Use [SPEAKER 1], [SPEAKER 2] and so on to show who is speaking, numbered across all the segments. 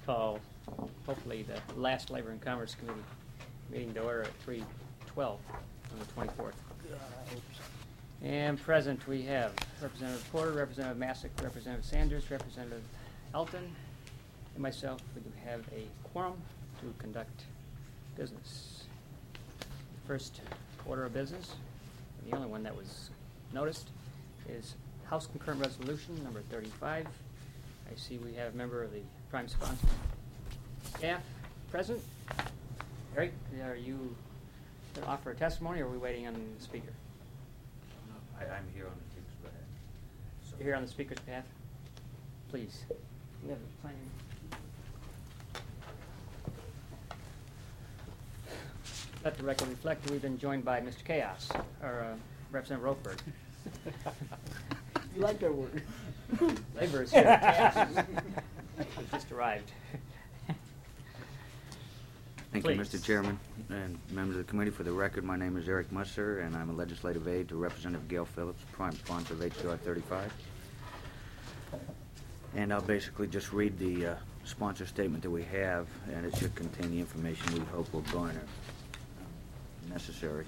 [SPEAKER 1] call, hopefully, the last Labor and Commerce Committee meeting to order at 3:12 on the 24th. And present we have Representative Porter, Representative Masick, Representative Sanders, Representative Elton, and myself. We do have a quorum to conduct business. First order of business, and the only one that was noticed, is House Concurrent Resolution number 35. I see we have a member of the prime sponsor staff present. Eric, are you going to offer a testimony, or are we waiting on the speaker?
[SPEAKER 2] No, I'm here on the speaker's behalf. So
[SPEAKER 1] You're here on the speaker's behalf? Please. We have a plan. Let the record reflect we've been joined by Mr. Chaos, or Representative Ropeberg.
[SPEAKER 3] You like that word.
[SPEAKER 1] Labor is here. Chaos has just arrived.
[SPEAKER 2] Thank
[SPEAKER 1] Please.
[SPEAKER 2] you, Mr. Chairman and members of the committee. For the record, my name is Eric Musser, and I'm a legislative aide to Representative Gail Phillips, prime sponsor of H.R. 35. And I'll basically just read the sponsor statement that we have, and it should contain the information we hope will garner necessary.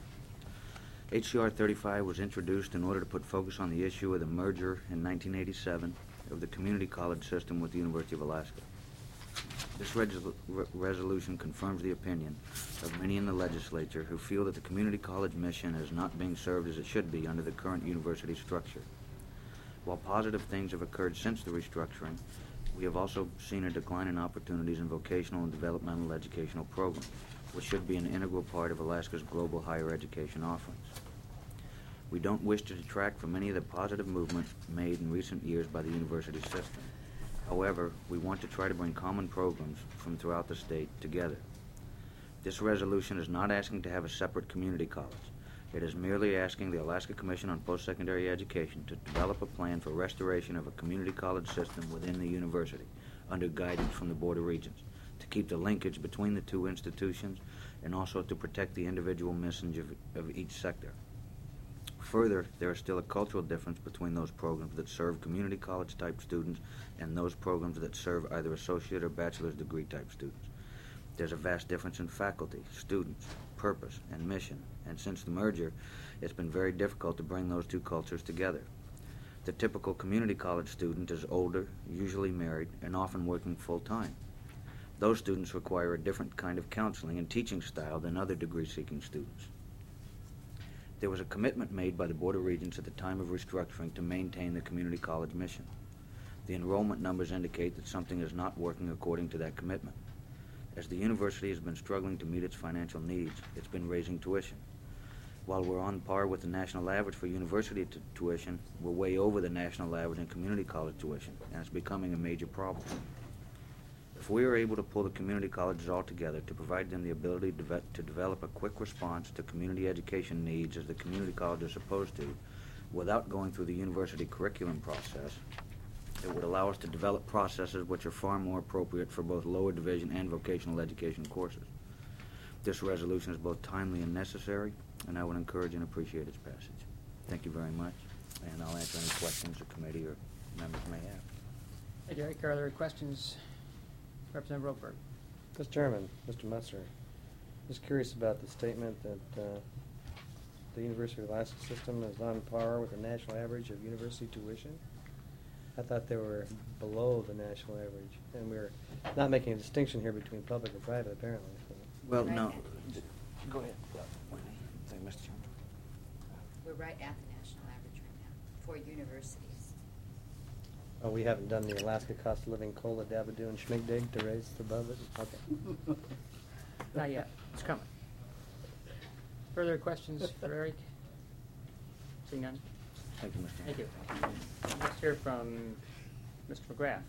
[SPEAKER 2] HCR 35 was introduced in order to put focus on the issue of the merger in 1987 of the community college system with the University of Alaska. This resolution confirms the opinion of many in the legislature who feel that the community college mission is not being served as it should be under the current university structure. While positive things have occurred since the restructuring, we have also seen a decline in opportunities in vocational and developmental educational programs, which should be an integral part of Alaska's global higher education offerings. We don't wish to detract from any of the positive movements made in recent years by the university system. However, we want to try to bring common programs from throughout the state together. This resolution is not asking to have a separate community college. It is merely asking the Alaska Commission on Post-Secondary Education to develop a plan for restoration of a community college system within the university under guidance from the Board of Regents, to keep the linkage between the two institutions and also to protect the individual missions of each sector. Further, there is still a cultural difference between those programs that serve community college type students and those programs that serve either associate or bachelor's degree type students. There's a vast difference in faculty, students, purpose, and mission, and since the merger, it's been very difficult to bring those two cultures together. The typical community college student is older, usually married, and often working full-time. Those students require a different kind of counseling and teaching style than other degree-seeking students. There was a commitment made by the Board of Regents at the time of restructuring to maintain the community college mission. The enrollment numbers indicate that something is not working according to that commitment. As the university has been struggling to meet its financial needs, it's been raising tuition. While we're on par with the national average for university tuition, we're way over the national average in community college tuition, and it's becoming a major problem. If we are able to pull the community colleges all together to provide them the ability to develop a quick response to community education needs as the community college is supposed to, without going through the university curriculum process, it would allow us to develop processes which are far more appropriate for both lower division and vocational education courses. This resolution is both timely and necessary, and I would encourage and appreciate its passage. Thank you very much, and I'll answer any questions the committee or members may have.
[SPEAKER 1] Hey, Derek, are there questions? Representative Ropeberg.
[SPEAKER 3] Mr. Chairman, Mr. Musser, just curious about the statement that the University of Alaska system is on par with the national average of university tuition. I thought they were below the national average, and we're not making a distinction here between public and private, apparently. So.
[SPEAKER 2] Well,
[SPEAKER 4] Right.
[SPEAKER 2] no. Go ahead. Thank you, Mr. Chairman.
[SPEAKER 4] We're right at the national average right now for universities.
[SPEAKER 3] Oh, we haven't done the Alaska cost of living COLA, Dabadoo, and Schmigdig to raise above it? Okay.
[SPEAKER 1] Not yet. It's coming. Further questions for Eric? Seeing none?
[SPEAKER 2] Thank you, Mr.
[SPEAKER 1] Thank you. Let's hear from Mr. McGrath.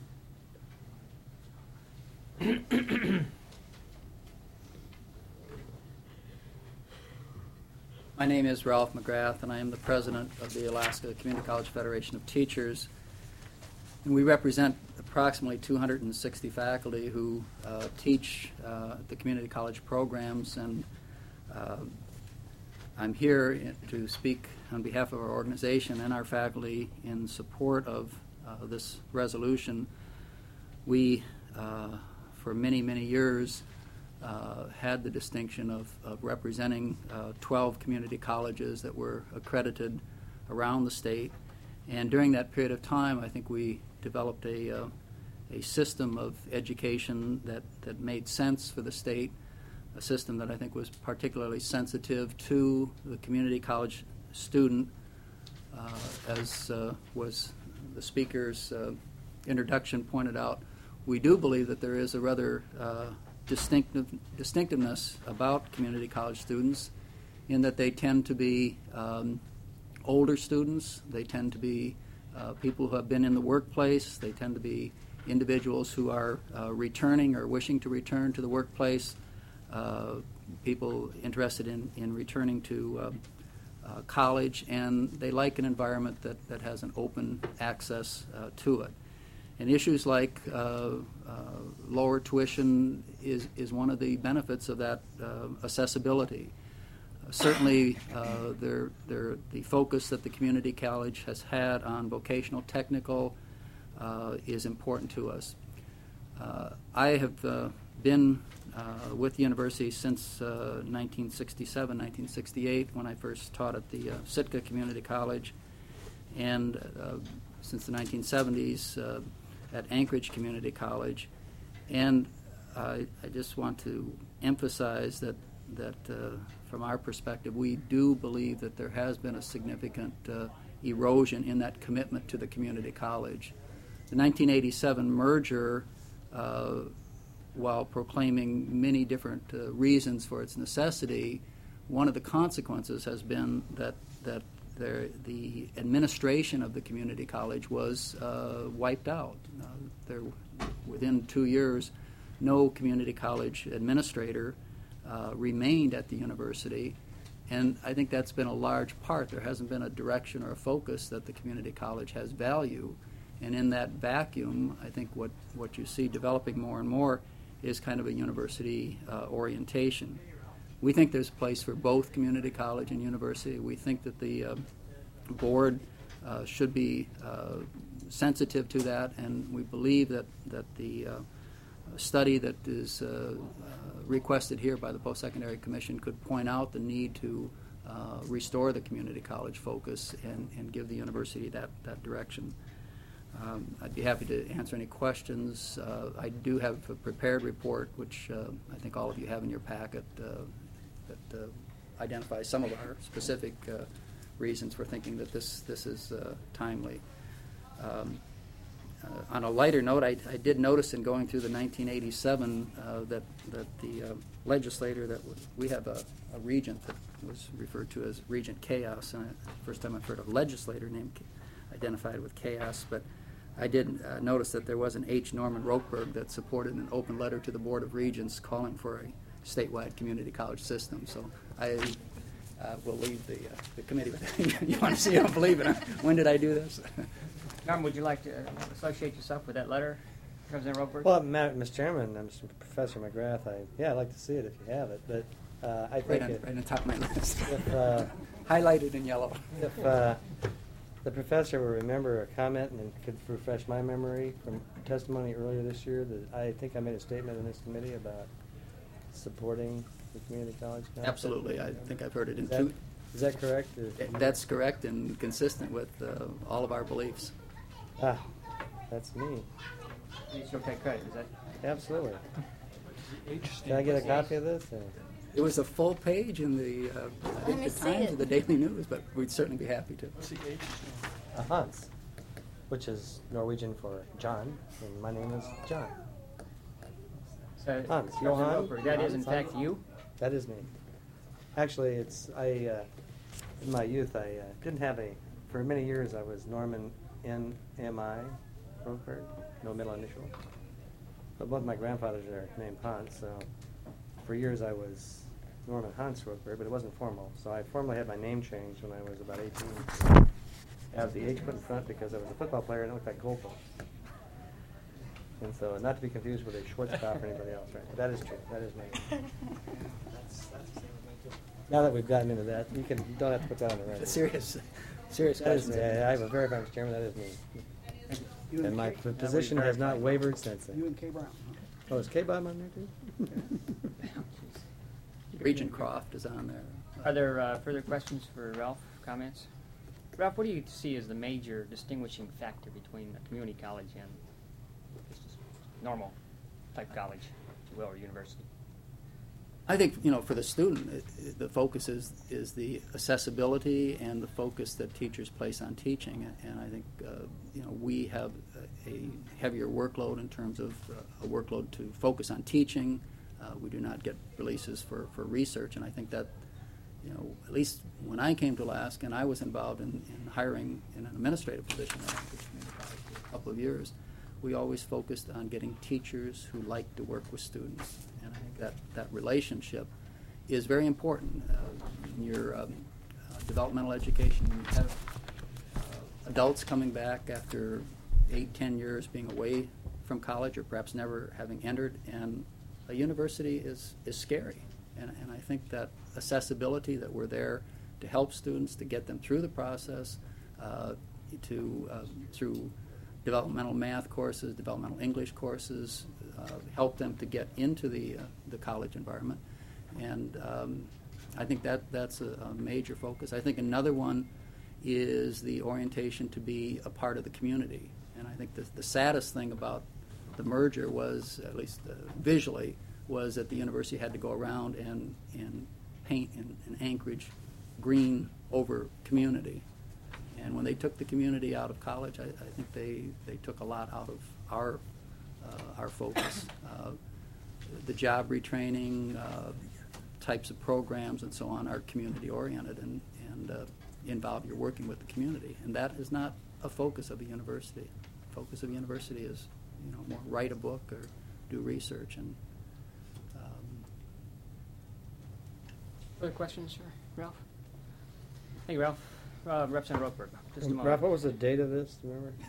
[SPEAKER 5] My name is Ralph McGrath, and I am the president of the Alaska Community College Federation of Teachers. And we represent approximately 260 faculty who teach the community college programs, and I'm here to speak on behalf of our organization and our faculty in support of this resolution. We for many, many years, had the distinction of representing 12 community colleges that were accredited around the state. And during that period of time, I think we developed a system of education that made sense for the state, a system that I think was particularly sensitive to the community college student, as was the speaker's introduction pointed out. We do believe that there is a rather distinctiveness about community college students in that they tend to be older students. They tend to be people who have been in the workplace. They tend to be individuals who are returning or wishing to return to the workplace, people interested in returning to college, and they like an environment that has an open access to it. And issues like lower tuition is one of the benefits of that accessibility. Certainly, the focus that the community college has had on vocational technical is important to us. I have been with the university since 1967, 1968, when I first taught at the Sitka Community College, and since the 1970s at Anchorage Community College. And I just want to emphasize that from our perspective, we do believe that there has been a significant erosion in that commitment to the community college. The 1987 merger, while proclaiming many different reasons for its necessity, one of the consequences has been that the administration of the community college was wiped out. Within 2 years, no community college administrator remained at the university, and I think that's been a large part. There hasn't been a direction or a focus that the community college has value, and in that vacuum, I think what you see developing more and more is kind of a university orientation. We think there's a place for both community college and university. We think that the board should be sensitive to that, and we believe that the study that is requested here by the Post-Secondary Commission could point out the need to restore the community college focus and give the university that direction. I'd be happy to answer any questions. I do have a prepared report, which I think all of you have in your packet, that identifies some of our specific reasons for thinking that this is timely. On a lighter note, I did notice in going through the 1987 that the legislator we have a regent that was referred to as Regent Chaos, and the first time I've heard of a legislator named identified with Chaos, but I did notice that there was an H. Norman Rokeberg that supported an open letter to the Board of Regents calling for a statewide community college system. So I will leave the committee with that. You want to see, I don't believe it. When did I do this?
[SPEAKER 1] Norm, would you like to associate yourself with that letter, Representative Rokeberg?
[SPEAKER 3] Well, Mr. Chairman, Mr. Professor McGrath, I'd like to see it if you have it, but I think
[SPEAKER 5] right on the top of my list.
[SPEAKER 3] if,
[SPEAKER 5] highlighted in yellow.
[SPEAKER 3] If the professor will remember a comment and could refresh my memory from testimony earlier this year, that I think I made a statement in this committee about supporting the community college concept.
[SPEAKER 5] Absolutely. I think I've heard it in
[SPEAKER 3] Is that correct?
[SPEAKER 5] That's correct and consistent with all of our beliefs.
[SPEAKER 3] Ah, that's me.
[SPEAKER 1] You should take credit, is that?
[SPEAKER 3] Absolutely. Can I get a copy of this?
[SPEAKER 5] It was a full page in the, I think, the Times or the Daily News, but we'd certainly be happy to.
[SPEAKER 3] Hans, which is Norwegian for John, and my name is John.
[SPEAKER 1] So,
[SPEAKER 3] Hans,
[SPEAKER 1] Representative
[SPEAKER 3] Johan.
[SPEAKER 1] Rokeberg, that is in
[SPEAKER 3] Hans.
[SPEAKER 1] fact you?
[SPEAKER 3] That is me. Actually, in my youth, I didn't have for many years I was Norman N.M.I. Rokeberg, no middle initial. But both my grandfathers are named Hans, so for years I was Norman Hans Rokeberg, but it wasn't formal. So I formally had my name changed when I was about 18. I have the H put in front because I was a football player and it looked like goalpost. And so, not to be confused with a Schwarzkopf or anybody else, right? But that is true. That is me. Now that we've gotten into that, you don't have to put that on the record.
[SPEAKER 5] Serious
[SPEAKER 3] That is
[SPEAKER 5] questions.
[SPEAKER 3] me. I have a very Mr. Chairman. That is me. And my position has not wavered since then.
[SPEAKER 6] You and Kay Brown.
[SPEAKER 3] Oh, is K-Bob on there too?
[SPEAKER 5] Regent Croft is on there.
[SPEAKER 1] Are there further questions for Ralph, comments? Ralph, what do you see as the major distinguishing factor between a community college and just a normal type college, if you will, or university?
[SPEAKER 5] I think, for the student, the focus is the accessibility and the focus that teachers place on teaching. And I think, we have a heavier workload in terms of a workload to focus on teaching. We do not get releases for research. And I think that, at least when I came to Alaska and I was involved in hiring in an administrative position at Anchorage Community College for a couple of years, we always focused on getting teachers who like to work with students. And I think that relationship is very important. In your developmental education, you have adults coming back after 8-10 years being away from college or perhaps never having entered, and a university is scary. And I think that accessibility, that we're there to help students, to get them through the process, through developmental math courses, developmental English courses, help them to get into the college environment. And I think that's a major focus. I think another one is the orientation to be a part of the community. And I think the saddest thing about the merger was, at least visually, was that the university had to go around and paint in Anchorage green over community. And when they took the community out of college, I think they took a lot out of our focus. The job retraining types of programs and so on are community oriented and involve you're working with the community, and that is not a focus of a university. The focus of a university is more write a book or do research. And
[SPEAKER 1] Other questions for Ralph? Thank you, Ralph. Representative Rothberg, just a moment.
[SPEAKER 3] Ralph, what was the date of this? Do you remember?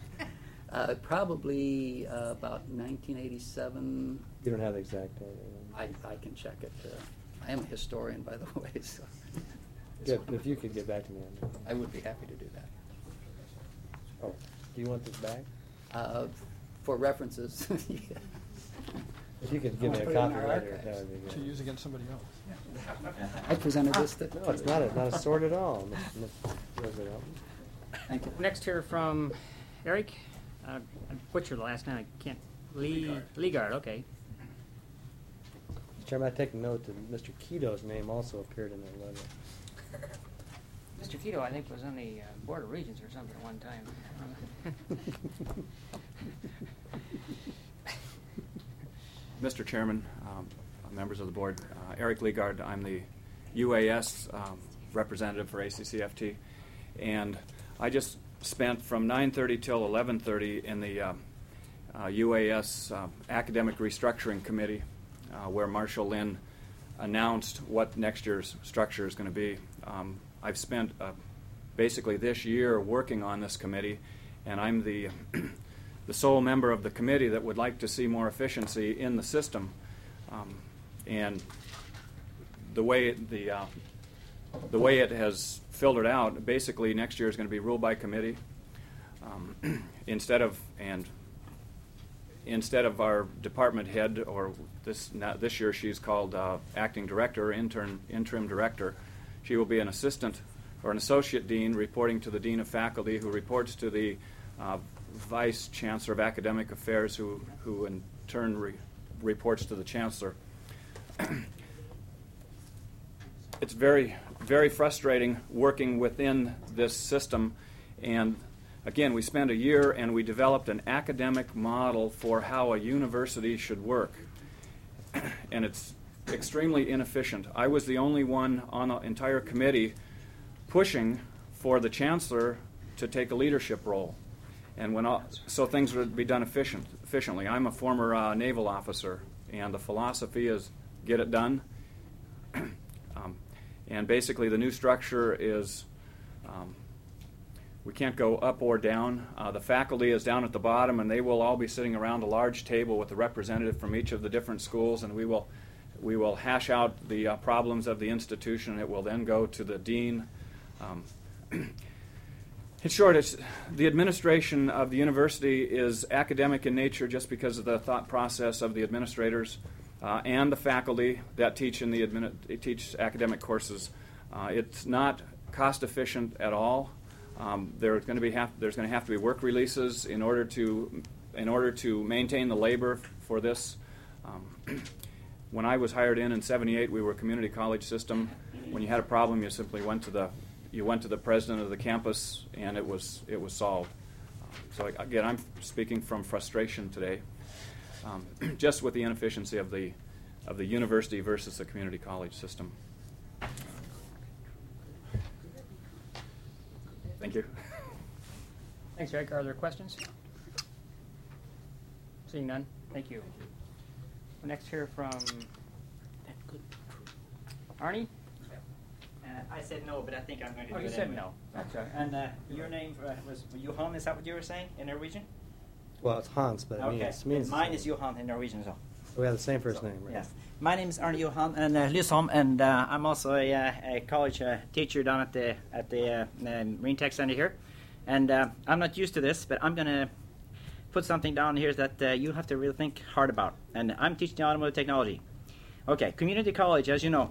[SPEAKER 5] Probably about 1987.
[SPEAKER 3] You don't have the exact date.
[SPEAKER 5] I can check it. I am a historian, by the way, so
[SPEAKER 3] Good. If you could get back to me on that.
[SPEAKER 5] I would be happy to do that.
[SPEAKER 3] Oh, do you want this back?
[SPEAKER 5] For references, yeah.
[SPEAKER 3] If you could give me a
[SPEAKER 5] Put it in
[SPEAKER 3] copy
[SPEAKER 5] our
[SPEAKER 3] later,
[SPEAKER 5] archives.
[SPEAKER 3] that would be
[SPEAKER 6] To
[SPEAKER 3] good.
[SPEAKER 6] use against somebody else.
[SPEAKER 5] I presented this to...
[SPEAKER 3] No, it's not a sword at all, Mr. President.
[SPEAKER 5] Thank you.
[SPEAKER 1] Next here from Eric. I butchered the last name. I can't. Leegard, okay.
[SPEAKER 3] Mr. Chairman, I take note that Mr. Keto's name also appeared in that letter.
[SPEAKER 1] Mr. Keto, I think, was on the Board of Regents or something at one time.
[SPEAKER 7] Mr. Chairman, members of the board, Eric Leegard, I'm the UAS representative for ACCFT, and I just spent from 9:30 till 11:30 in the UAS Academic Restructuring Committee, where Marshall Lynn announced what next year's structure is going to be. I've spent basically this year working on this committee, and I'm the the sole member of the committee that would like to see more efficiency in the system. And the way it has filtered out, basically next year is going to be ruled by committee instead of our department head, or this year she's called acting director, interim director. She will be an assistant or an associate dean reporting to the dean of faculty, who reports to the vice chancellor of academic affairs, who in turn reports to the chancellor. It's very, very frustrating working within this system, and again, we spent a year and we developed an academic model for how a university should work, and it's extremely inefficient. I was the only one on the entire committee pushing for the chancellor to take a leadership role, and so things would be done efficiently. I'm a former naval officer, and the philosophy is get it done. And basically the new structure is we can't go up or down. The faculty is down at the bottom, and they will all be sitting around a large table with a representative from each of the different schools, and we will hash out the problems of the institution. It will then go to the dean. In short, the administration of the university is academic in nature just because of the thought process of the administrators and the faculty that teach teach academic courses. It's not cost efficient at all. There's going to have to be work releases in order to maintain the labor for this. When I was hired in '78, we were a community college system. When you had a problem, you simply went to the president of the campus, and it was solved. So again, I'm speaking from frustration today, just with the inefficiency of the university versus the community college system. Thank you.
[SPEAKER 1] Thanks, Eric. Are there questions? Seeing none, thank you. We'll next hear from Arnie.
[SPEAKER 6] I said no, but I think I'm going to
[SPEAKER 1] Oh,
[SPEAKER 6] do
[SPEAKER 1] you
[SPEAKER 6] it
[SPEAKER 1] said
[SPEAKER 6] anyway.
[SPEAKER 1] no. That's all right.
[SPEAKER 6] And your name was Johan, is that what you were saying in Norwegian?
[SPEAKER 3] Well, it's Hans, but it
[SPEAKER 6] Okay,
[SPEAKER 3] means
[SPEAKER 6] mine is Johan in Norwegian as well.
[SPEAKER 3] we have the same first name, right?
[SPEAKER 6] Yes. My name is Arne Johan and Lysholm, and I'm also a college teacher down at the Marine Tech Center here. And I'm not used to this, but I'm going to put something down here that you have to really think hard about. And I'm teaching automotive technology. Okay, community college, as you know,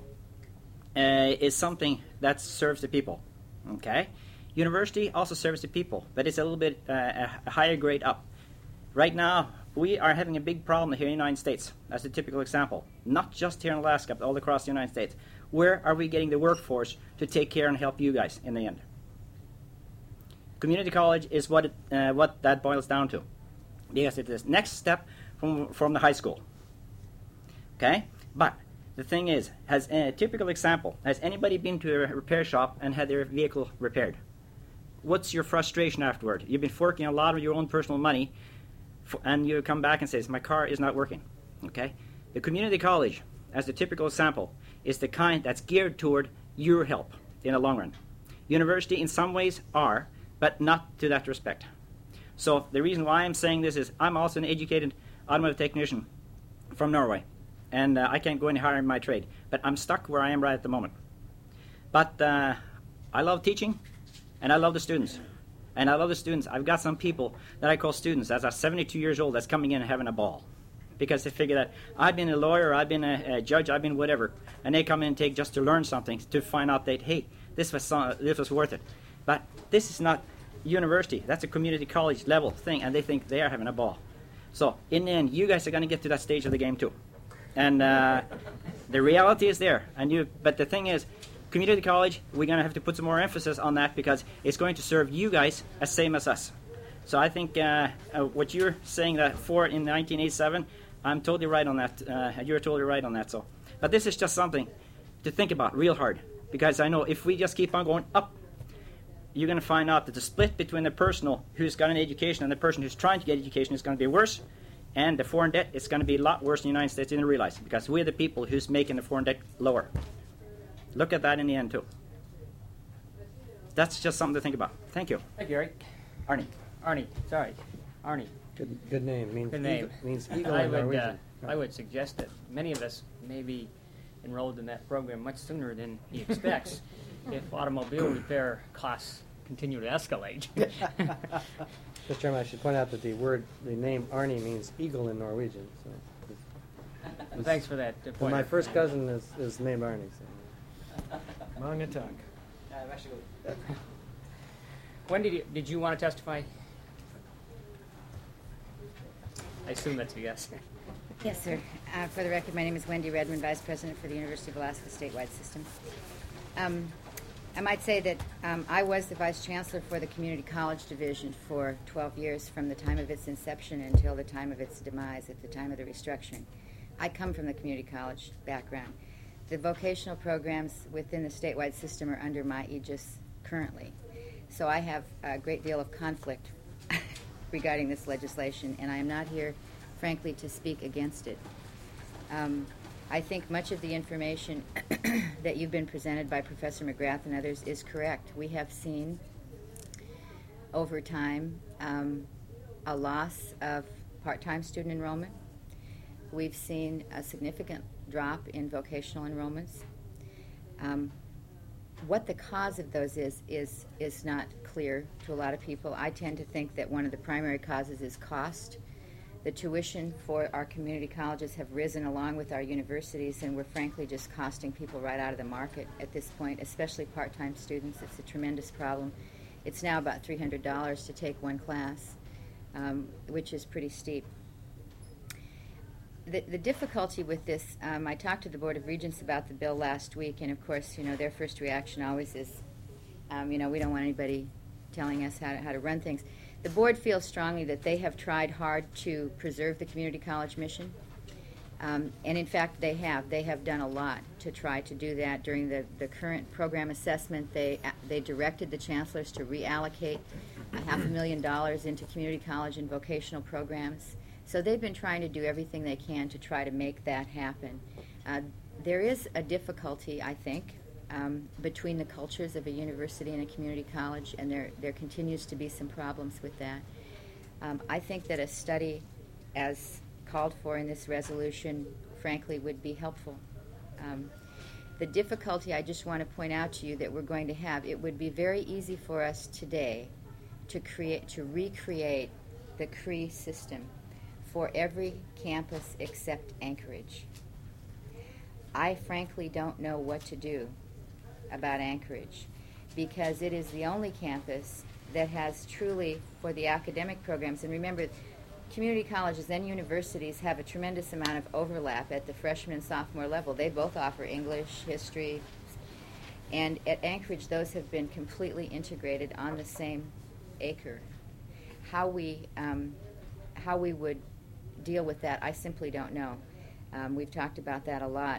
[SPEAKER 6] is something that serves the people. Okay, university also serves the people, but it's a little bit a higher grade up. Right now, we are having a big problem here in the United States. That's a typical example. Not just here in Alaska, but all across the United States. Where are we getting the workforce to take care and help you guys in the end? Community college is what that boils down to, because it is next step from the high school. Okay, but the thing is, has a typical example, has anybody been to a repair shop and had their vehicle repaired? What's your frustration afterward? You've been forking a lot of your own personal money, and you come back and say, my car is not working. Okay, the community college, as the typical example, is the kind that's geared toward your help in the long run. University in some ways are, but not to that respect. So the reason why I'm saying this is I'm also an educated automotive technician from Norway, and I can't go any higher in my trade, but I'm stuck where I am right at the moment. But I love teaching, and I love the students. And I love the students. I've got some people that I call students that's 72 years old that's coming in and having a ball, because they figure that I've been a lawyer, I've been a judge, I've been whatever, and they come in and take just to learn something, to find out that, hey, this was worth it. But this is not university. That's a community college level thing, and they think they are having a ball. So in the end, you guys are going to get to that stage of the game too. And the reality is there. But the thing is, community college, we're going to have to put some more emphasis on that, because it's going to serve you guys as same as us. So I think what you're saying that for in 1987, I'm totally right on that. You're totally right on that. So, but this is just something to think about real hard, because I know if we just keep on going up, you're going to find out that the split between the person who's got an education and the person who's trying to get education is going to be worse, and the foreign debt is going to be a lot worse in the United States than you realize, because we're the people who's making the foreign debt lower. Look at that in the end too. That's just something to think about. Thank you.
[SPEAKER 1] Thank you, Eric.
[SPEAKER 6] Arnie.
[SPEAKER 1] Arnie.
[SPEAKER 3] Good name.
[SPEAKER 1] Good name.
[SPEAKER 3] Means eagle
[SPEAKER 1] I
[SPEAKER 3] in
[SPEAKER 1] would,
[SPEAKER 3] Norwegian.
[SPEAKER 1] I would suggest that many of us may be enrolled in that program much sooner than he expects if automobile repair costs continue to escalate.
[SPEAKER 3] Mr. Chairman, I should point out that the name Arnie means eagle in Norwegian. So.
[SPEAKER 1] Well, thanks for that
[SPEAKER 3] And
[SPEAKER 1] point.
[SPEAKER 3] my first cousin is named Arnie. So.
[SPEAKER 1] Mangatuk. When did you want to testify? I assume that's a yes.
[SPEAKER 4] Yes, sir. For the record, my name is Wendy Redmond, Vice President for the University of Alaska Statewide System. I might say that I was the Vice Chancellor for the Community College Division for 12 years, from the time of its inception until the time of its demise, at the time of the restructuring. I come from the community college background. The vocational programs within the statewide system are under my aegis currently. So I have a great deal of conflict regarding this legislation, and I am not here, frankly, to speak against it. I think much of the information that you've been presented by Professor McGrath and others is correct. We have seen over time a loss of part-time student enrollment. We've seen a significant drop in vocational enrollments. What the cause of those is not clear to a lot of people. I tend to think that one of the primary causes is cost. The tuition for our community colleges have risen along with our universities, and we're frankly just costing people right out of the market at this point, especially part-time students. It's a tremendous problem. It's now about $300 to take one class, which is pretty steep. The difficulty with this, I talked to the Board of Regents about the bill last week, and of course, their first reaction always is, we don't want anybody telling us how to run things. The board feels strongly that they have tried hard to preserve the community college mission, and in fact, they have. They have done a lot to try to do that. During the current program assessment, they directed the chancellors to reallocate $500,000 into community college and vocational programs. So they've been trying to do everything they can to try to make that happen. There is a difficulty, I think, between the cultures of a university and a community college, and there continues to be some problems with that. I think that a study as called for in this resolution, frankly, would be helpful. The difficulty I just want to point out to you that we're going to have, it would be very easy for us today to recreate the CRE system for every campus except Anchorage. I frankly don't know what to do about Anchorage, because it is the only campus that has truly, for the academic programs, and remember, community colleges and universities have a tremendous amount of overlap at the freshman and sophomore level. They both offer English, history, and at Anchorage those have been completely integrated on the same acre. How we would deal with that, I simply don't know. We've talked about that a lot.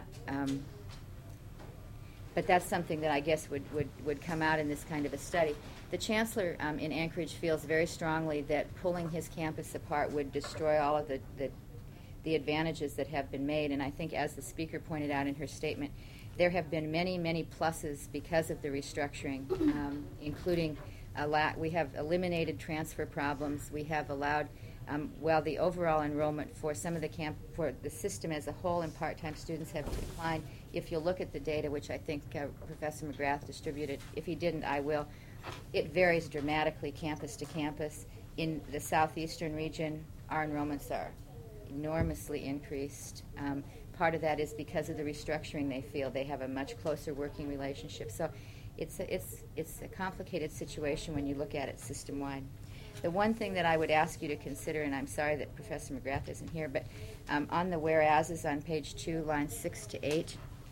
[SPEAKER 4] But that's something that I guess would come out in this kind of a study. The chancellor in Anchorage feels very strongly that pulling his campus apart would destroy all of the advantages that have been made, and I think, as the speaker pointed out in her statement, there have been many, many pluses because of the restructuring, including we have eliminated transfer problems. We have allowed, while the overall enrollment for some of for the system as a whole and part-time students have declined, if you'll look at the data, which I think Professor McGrath distributed, if he didn't, I will, it varies dramatically campus to campus. In the southeastern region, our enrollments are enormously increased. Part of that is because of the restructuring they feel. They have a much closer working relationship. So it's a complicated situation when you look at it system-wide. The one thing that I would ask you to consider, and I'm sorry that Professor McGrath isn't here, but on the whereases on page 2, lines 6 to 8,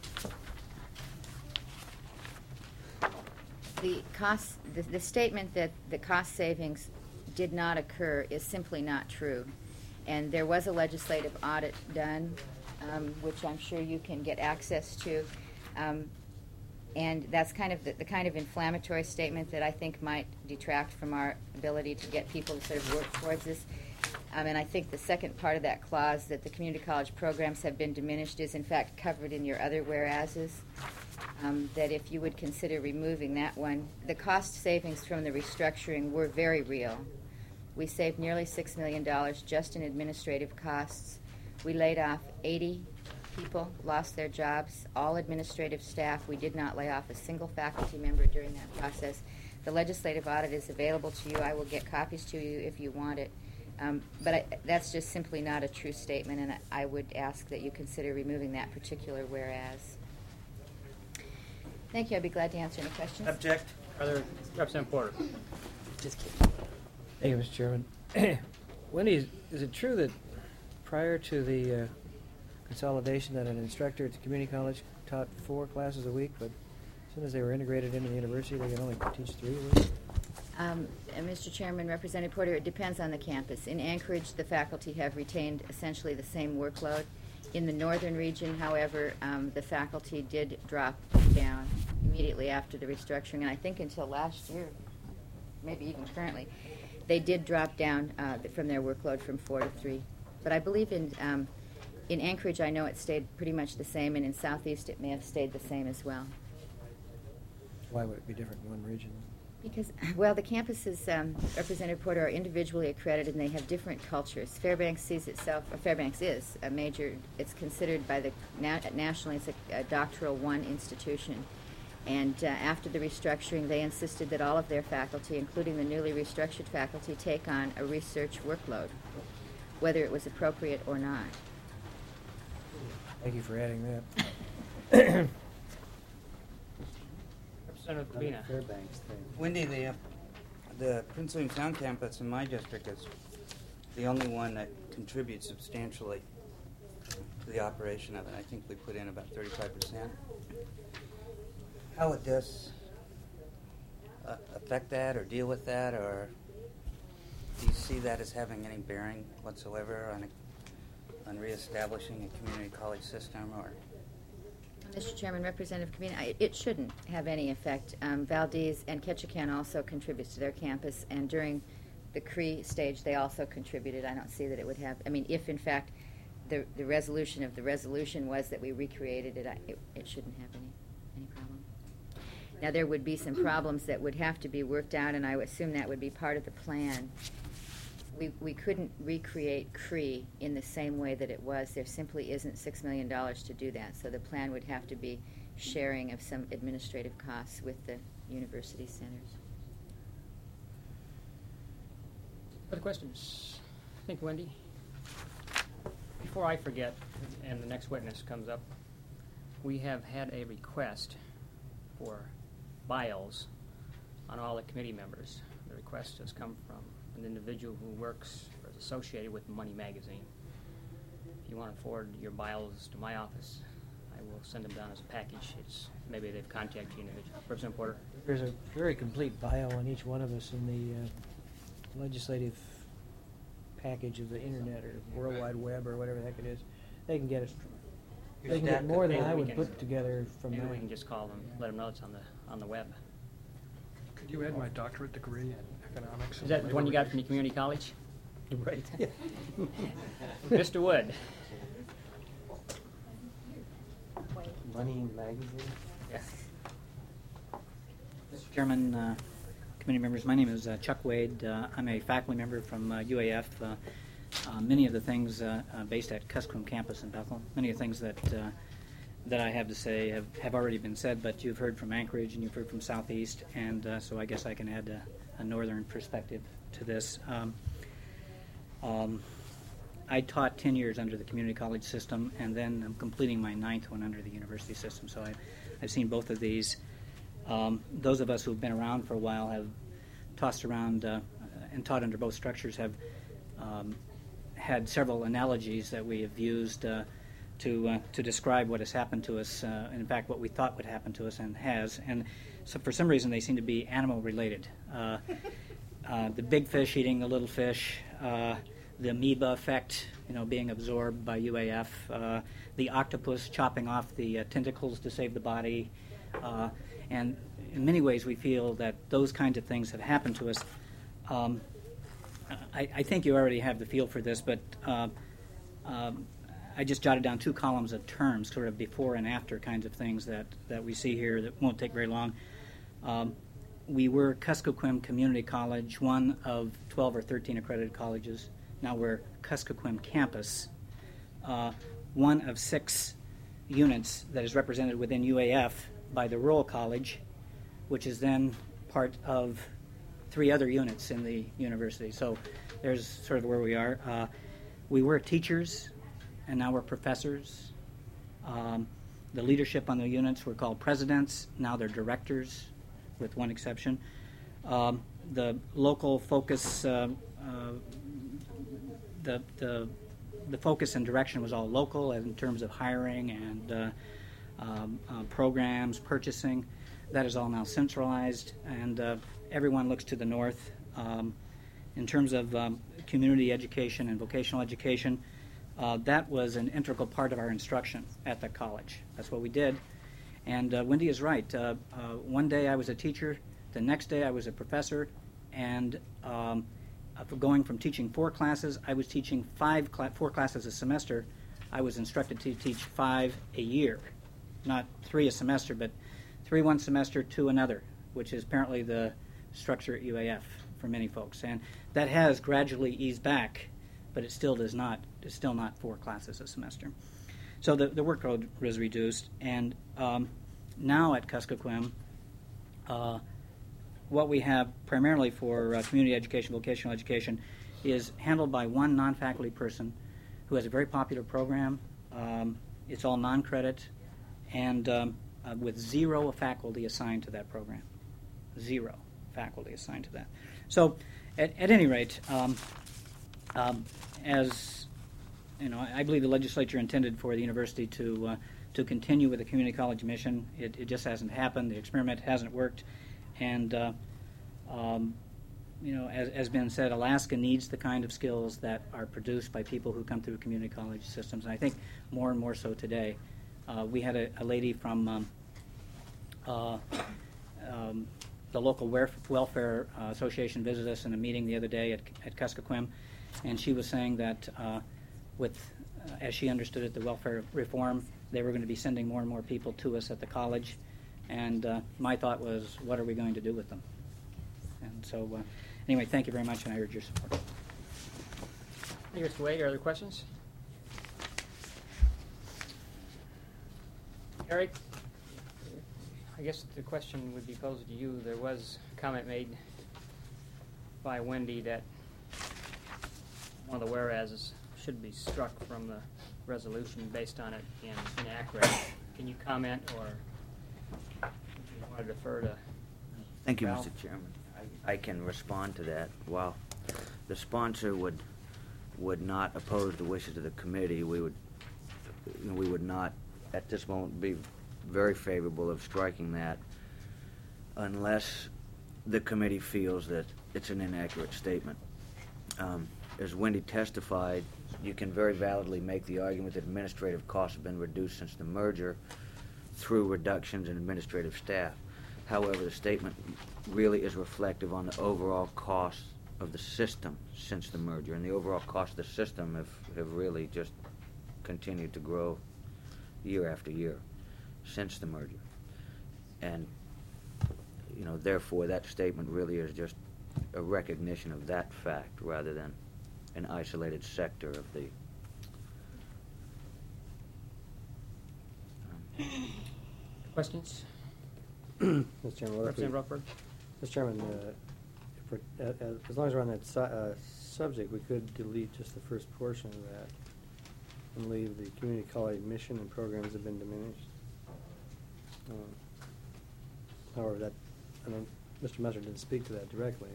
[SPEAKER 4] the statement that the cost savings did not occur is simply not true. And there was a legislative audit done, which I'm sure you can get access to. And that's kind of the kind of inflammatory statement that I think might detract from our ability to get people to sort of work towards this. And I think the second part of that clause, that the community college programs have been diminished, is in fact covered in your other whereases. That if you would consider removing that one, the cost savings from the restructuring were very real. We saved nearly $6 million just in administrative costs. We laid off 80 people, lost their jobs, all administrative staff. We did not lay off a single faculty member during that process. The legislative audit is available to you. I will get copies to you if you want it. But that's just simply not a true statement, and I would ask that you consider removing that particular whereas. Thank you. I'd be glad to answer any questions.
[SPEAKER 1] Object. Representative Porter. Just kidding.
[SPEAKER 3] Thank you, Mr. Chairman. Wendy, is it true that prior to the consolidation that an instructor at the community college taught 4 classes a week, but as soon as they were integrated into the university, they could only teach 3 a week?
[SPEAKER 4] Mr. Chairman, Representative Porter, it depends on the campus. In Anchorage, the faculty have retained essentially the same workload. In the northern region, however, the faculty did drop down immediately after the restructuring, and I think until last year, maybe even currently, they did drop down from their workload from 4 to 3. But I believe in Anchorage, I know it stayed pretty much the same, and in Southeast it may have stayed the same as well.
[SPEAKER 3] Why would it be different in one region?
[SPEAKER 4] Because, well, the campuses, Representative Porter, are individually accredited, and they have different cultures. Fairbanks sees itself, Fairbanks is a major, it's considered by the nationally, it's a Doctoral I institution. And after the restructuring, they insisted that all of their faculty, including the newly restructured faculty, take on a research workload, whether it was appropriate or not.
[SPEAKER 3] Thank you for adding that.
[SPEAKER 1] Representative Kavina.
[SPEAKER 3] Fairbanks thing.
[SPEAKER 8] Wendy, the Prince William Sound campus in my district is the only one that contributes substantially to the operation of it. I think we put in about 35%. How would this affect that or deal with that, or do you see that as having any bearing whatsoever on reestablishing a community college system? Or
[SPEAKER 4] Mr. Chairman, Representative Kavina, it shouldn't have any effect. Valdez and Ketchikan also contributes to their campus, and during the CRE stage, they also contributed. I don't see that it would have. I mean, if in fact the resolution of the resolution was that we recreated it, it shouldn't have any problem. Now, there would be some problems that would have to be worked out, and I would assume that would be part of the plan. We couldn't recreate CRE in the same way that it was. There simply isn't $6 million to do that. So the plan would have to be sharing of some administrative costs with the university centers.
[SPEAKER 1] Other questions? Thank you, Wendy. Before I forget, and the next witness comes up, we have had a request for bios on all the committee members. The request has come from an individual who works or is associated with Money Magazine. If you want to forward your bios to my office, I will send them down as a package. Maybe they've contacted you individually. Representative Porter.
[SPEAKER 9] There's a very complete bio on each one of us in the legislative package of the internet or World Wide Web or whatever the heck it is. They can get us. They can get more than I would put together from
[SPEAKER 1] maybe
[SPEAKER 9] that.
[SPEAKER 1] we can just call them, let them know it's on the web.
[SPEAKER 10] Could you add my doctorate degree in economics?
[SPEAKER 1] Is that the one you got from your community college?
[SPEAKER 9] Right.
[SPEAKER 1] Mr. Wood.
[SPEAKER 3] Money Magazine?
[SPEAKER 1] Yes.
[SPEAKER 6] Mr. Chairman, committee members, my name is Chuck Wade. I'm a faculty member from UAF. Many of the things based at Kuskokwim campus in Bethel, many of the things that I have to say have already been said, but you've heard from Anchorage and you've heard from Southeast, and so I guess I can add a northern perspective to this. I taught 10 years under the community college system, and then I'm completing my 9th one under the university system, so I've seen both of these. Those of us who have been around for a while have tossed around and taught under both structures have had several analogies that we have used to describe what has happened to us, and in fact what we thought would happen to us and has. And so for some reason they seem to be animal related. The big fish eating the little fish, the amoeba effect, being absorbed by UAF, the octopus chopping off the tentacles to save the body, and in many ways we feel that those kinds of things have happened to us. I think you already have the feel for this, but I just jotted down 2 columns of terms, sort of before and after kinds of things that we see here that won't take very long. We were Kuskokwim Community College, one of 12 or 13 accredited colleges. Now we're Kuskokwim Campus, one of 6 units that is represented within UAF by the Rural College, which is then part of 3 other units in the university. So there's sort of where we are. We were teachers, and now we're professors. The leadership on the units were called presidents. Now they're directors, with one exception. The local focus, the focus and direction was all local in terms of hiring and programs, purchasing. That is all now centralized, and everyone looks to the north. In terms of community education and vocational education, that was an integral part of our instruction at the college. That's what we did. And Wendy is right. One day I was a teacher, the next day I was a professor, and going from teaching 4 classes, I was teaching 4 classes a semester. I was instructed to teach 5 a year, not 3 a semester, but 3 one semester, 2 another, which is apparently the structure at UAF for many folks. And that has gradually eased back, but it still does not. It's still not 4 classes a semester. So the workload was reduced, and now at Kuskokwim, what we have primarily for community education, vocational education, is handled by one non-faculty person who has a very popular program. It's all non-credit, and with 0 faculty assigned to that program. 0 faculty assigned to that. So, at any rate, as you know, I believe the legislature intended for the university to continue with the community college mission. It just hasn't happened. The experiment hasn't worked, and you know, as been said, Alaska needs the kind of skills that are produced by people who come through community college systems, and I think more and more so today. We had a lady from the local welfare association visit us in a meeting the other day at Kuskokwim, and she was saying that as she understood it, the welfare reform, they were going to be sending more and more people to us at the college, and my thought was, what are we going to do with them? And so, anyway, thank you very much, and I urge your support.
[SPEAKER 1] Thank you, Mr. Wade. Are there questions? Eric, I guess the question would be posed to you. There was a comment made by Wendy that one of the whereases should be struck from the resolution based on it being inaccurate. Can you comment, or do you want to defer to
[SPEAKER 2] Thank you,
[SPEAKER 1] Val?
[SPEAKER 2] Mr. Chairman. I can respond to that. While the sponsor would not oppose the wishes of the committee, we would not at this moment be very favorable of striking that unless the committee feels that it's an inaccurate statement. As Wendy testified, you can very validly make the argument that administrative costs have been reduced since the merger through reductions in administrative staff. However, the statement really is reflective on the overall cost of the system since the merger, and the overall cost of the system have really just continued to grow year after year since the merger. And, you know, therefore that statement really is just a recognition of that fact rather than an isolated sector of the
[SPEAKER 1] questions?
[SPEAKER 3] Mr. Chairman,
[SPEAKER 1] Representative Rothberg?
[SPEAKER 3] Mr. Chairman, as long as we're on that subject, we could delete just the first portion of that and leave the community college mission and programs have been diminished. However, that, I know Mr. Messer didn't speak to that directly.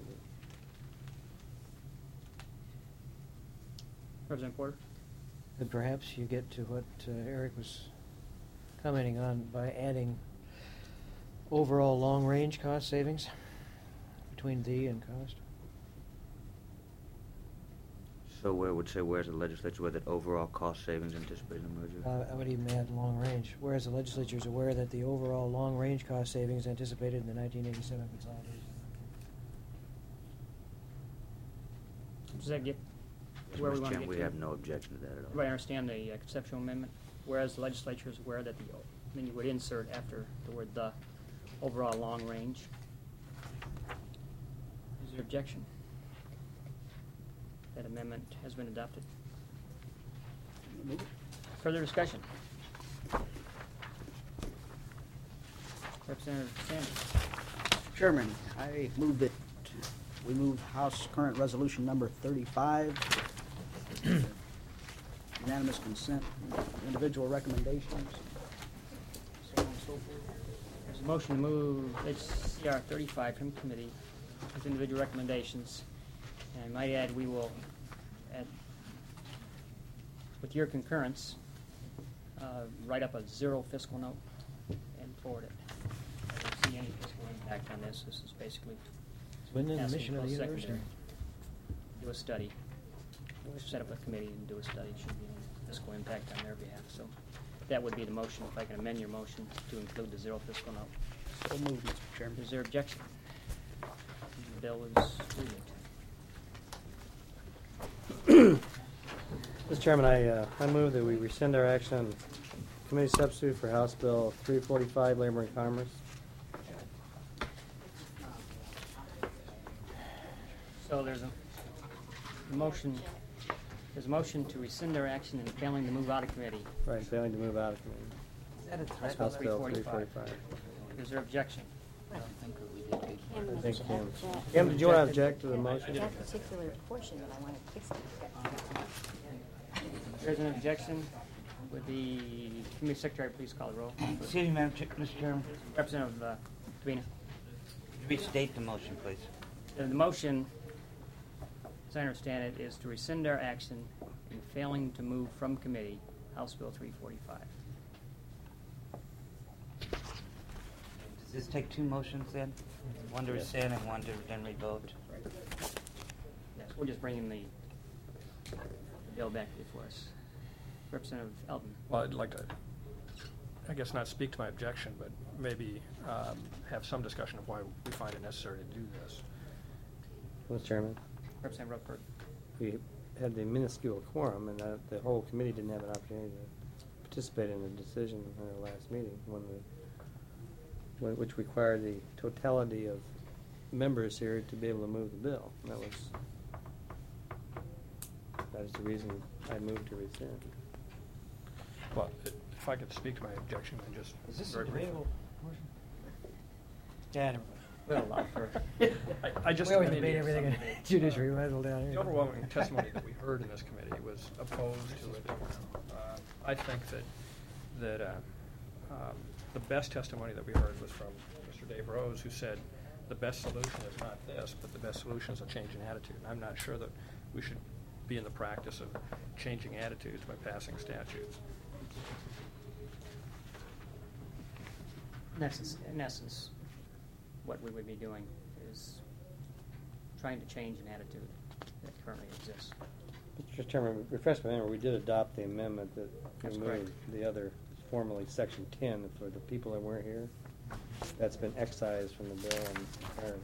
[SPEAKER 1] Representative Porter?
[SPEAKER 9] And perhaps you get to what Eric was commenting on by adding overall long-range cost savings between the and cost.
[SPEAKER 2] So where would say where's the legislature where that overall cost savings anticipated in the merger?
[SPEAKER 9] I would even add long-range. Whereas the legislature is aware that the overall long-range cost savings anticipated in the 1987 consolidation.
[SPEAKER 1] Does that get
[SPEAKER 2] Yes,
[SPEAKER 1] where we
[SPEAKER 2] Mr.
[SPEAKER 1] want to
[SPEAKER 2] Chairman,
[SPEAKER 1] get
[SPEAKER 2] we
[SPEAKER 1] to?
[SPEAKER 2] have no objection to that at all.
[SPEAKER 1] Everybody understand the conceptual amendment? Whereas the legislature is aware that then you would insert after the word "the" overall long range. Is there objection? That amendment has been adopted. Further discussion? Representative Sanders.
[SPEAKER 11] Chairman, I move that we move House current resolution number 35. Unanimous consent, individual recommendations.
[SPEAKER 1] So on and so forth. There's a motion to move HCR 35 from committee with individual recommendations. And I might add, we will, with your concurrence, write up a zero fiscal note and forward it. I don't see any fiscal impact on this. This is basically
[SPEAKER 9] Within the
[SPEAKER 1] asking
[SPEAKER 9] mission of the
[SPEAKER 1] post-secondary.
[SPEAKER 9] university.
[SPEAKER 1] Do a study. Set up a committee and do a study. It should be any fiscal impact on their behalf. So that would be the motion. If I can amend your motion to include the zero fiscal note.
[SPEAKER 11] So moved, Mr. Chairman.
[SPEAKER 1] Is there objection? The bill is moved.
[SPEAKER 3] Mr. Chairman, I move that we rescind our action on committee substitute for House Bill 345, Labor and Commerce.
[SPEAKER 1] So there's a motion. There's a motion to rescind our action and failing to move out of committee.
[SPEAKER 3] Right, failing to move out of committee.
[SPEAKER 8] that a threat?
[SPEAKER 3] House Bill
[SPEAKER 1] 345.
[SPEAKER 3] 345.
[SPEAKER 1] Is there objection?
[SPEAKER 5] I don't think that we did.
[SPEAKER 3] I think Kim, did you want to object to the motion?
[SPEAKER 4] That particular portion that I wanted fixed.
[SPEAKER 1] If there's an objection, would the Community Secretary please call the roll?
[SPEAKER 8] Excuse me, Mr. Chairman.
[SPEAKER 1] Representative Davina.
[SPEAKER 8] Restate the motion, please.
[SPEAKER 1] The motion, as I understand it, is to rescind our action in failing to move from committee House Bill 345.
[SPEAKER 8] Does this take two motions then? One to rescind and one to then revote?
[SPEAKER 1] Yes, we're just bringing the bill back before us. Representative Elton.
[SPEAKER 10] Well, I'd like to, I guess, not speak to my objection, but maybe have some discussion of why we find it necessary to do this.
[SPEAKER 3] Mr. Chairman,
[SPEAKER 1] Representative Rutherford.
[SPEAKER 3] we had the minuscule quorum, and the whole committee didn't have an opportunity to participate in the decision in our last meeting, which required the totality of members here to be able to move the bill. And that is the reason I moved to rescind.
[SPEAKER 10] Well, if I could speak to my objection, then just
[SPEAKER 9] Is this a
[SPEAKER 10] very briefly.
[SPEAKER 9] debatable motion? Yeah,
[SPEAKER 1] We'll allow for.
[SPEAKER 10] I just
[SPEAKER 9] we always
[SPEAKER 10] maybe
[SPEAKER 9] debate everything in judiciary, we might as well down here.
[SPEAKER 10] The overwhelming testimony that we heard in this committee was opposed to it. I think that the best testimony that we heard was from Mr. Dave Rose, who said the best solution is not this, but the best solution is a change in attitude. And I'm not sure that we should be in the practice of changing attitudes by passing statutes.
[SPEAKER 1] In essence, what we would be doing is trying to change an attitude that currently exists.
[SPEAKER 3] Mr. Chairman, refresh my memory, we did adopt the amendment that
[SPEAKER 1] That's
[SPEAKER 3] removed the other, formerly Section 10, for the people that weren't here. That's been excised from the bill entirely.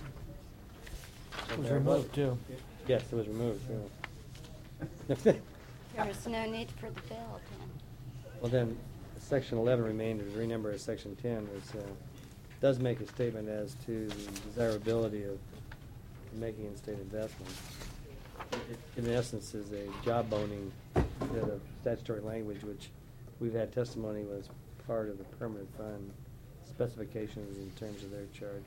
[SPEAKER 9] It was removed, too.
[SPEAKER 3] Yes, it was removed, yeah.
[SPEAKER 12] There's no need for the bill, Tim.
[SPEAKER 3] Well, then, Section 11 remained as renumbered as Section 10, which does make a statement as to the desirability of making in-state investments. It, in essence, is a job boning bit of statutory language, which we've had testimony was part of the permanent fund specifications in terms of their charge.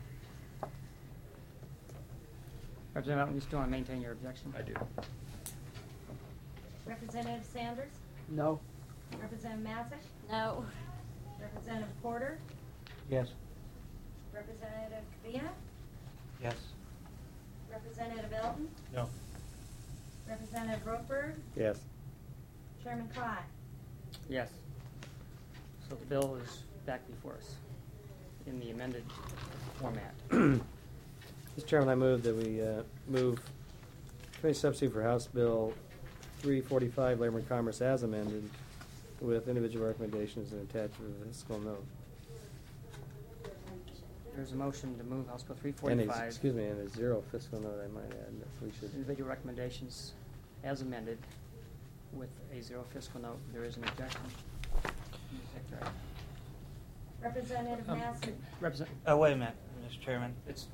[SPEAKER 1] Representative Elton, you still want to maintain your objection?
[SPEAKER 10] I do.
[SPEAKER 12] Representative Sanders?
[SPEAKER 9] No.
[SPEAKER 12] Representative Masick? No. Representative Porter?
[SPEAKER 9] Yes.
[SPEAKER 12] Representative Kavina?
[SPEAKER 8] Yes.
[SPEAKER 12] Representative Elton?
[SPEAKER 9] No.
[SPEAKER 12] Representative Rothberg?
[SPEAKER 3] Yes.
[SPEAKER 12] Chairman Clyde?
[SPEAKER 1] Yes. So the bill is back before us in the amended format.
[SPEAKER 3] Mr. Chairman, I move that we move committee substitute for House Bill 345, Labor and Commerce, as amended, with individual recommendations and attached to the fiscal note.
[SPEAKER 1] There's a motion to move House Bill
[SPEAKER 3] And
[SPEAKER 1] 345.
[SPEAKER 3] excuse me, and a zero fiscal note, I might add, that we should.
[SPEAKER 1] Individual recommendations as amended with a zero fiscal note. There is an objection. Secretary.
[SPEAKER 12] Representative Masick?
[SPEAKER 1] Represent.
[SPEAKER 8] Oh, wait a minute, Mr. Chairman.
[SPEAKER 1] It's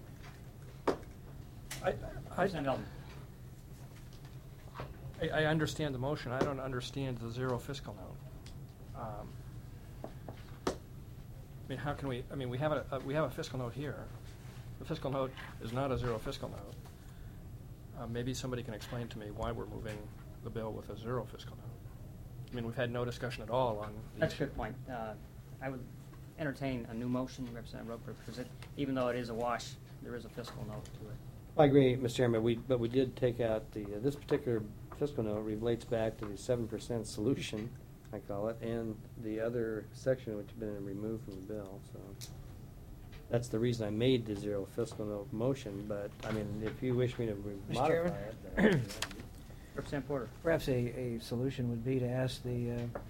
[SPEAKER 10] I
[SPEAKER 1] Representative Elton.
[SPEAKER 10] I understand the motion. I don't understand the zero fiscal note. I mean, how can we? I mean, we have a fiscal note here. The fiscal note is not a zero fiscal note. Maybe somebody can explain to me why we're moving the bill with a zero fiscal note. I mean, we've had no discussion at all on.
[SPEAKER 1] That's a good point. I would entertain a new motion, Representative Roper, because even though it is a wash, there is a fiscal note to it.
[SPEAKER 3] I agree, Mr. Chairman, but we did take out the, this particular fiscal note relates back to the 7% solution, I call it, and the other section which has been removed from the bill, so. That's the reason I made the zero fiscal note motion, but, I mean, if you wish me to
[SPEAKER 9] Mr.
[SPEAKER 3] modify
[SPEAKER 9] Chairman?
[SPEAKER 3] it.
[SPEAKER 1] Representative Porter.
[SPEAKER 9] Perhaps a solution would be to ask the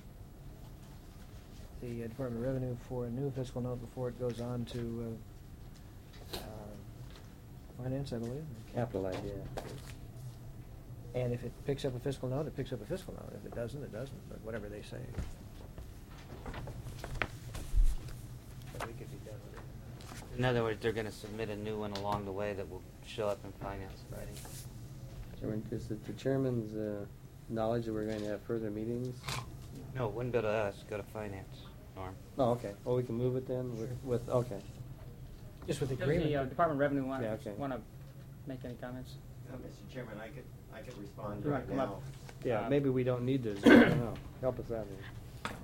[SPEAKER 9] Department of Revenue for a new fiscal note before it goes on to finance, I believe.
[SPEAKER 3] Capital idea.
[SPEAKER 9] And if it picks up a fiscal note, it picks up a fiscal note. If it doesn't, it doesn't, but whatever they say. But we could be done with it.
[SPEAKER 8] In other words, they're going to submit a new one along the way that will show up in finance writing.
[SPEAKER 3] Chairman, is it the chairman's knowledge that we're going to have further meetings?
[SPEAKER 8] No, it wouldn't go to us, go to finance. Norm.
[SPEAKER 3] Oh, okay. Well, we can move it then with okay.
[SPEAKER 9] Just with
[SPEAKER 1] Does
[SPEAKER 9] agreement.
[SPEAKER 1] the Department of Revenue want
[SPEAKER 3] Yeah, okay.
[SPEAKER 1] to make any comments?
[SPEAKER 13] Mr. Chairman, I could respond
[SPEAKER 1] You wanna
[SPEAKER 13] right
[SPEAKER 1] come
[SPEAKER 13] now.
[SPEAKER 1] up?
[SPEAKER 3] Yeah, maybe we don't need this. I don't know. Help us out here.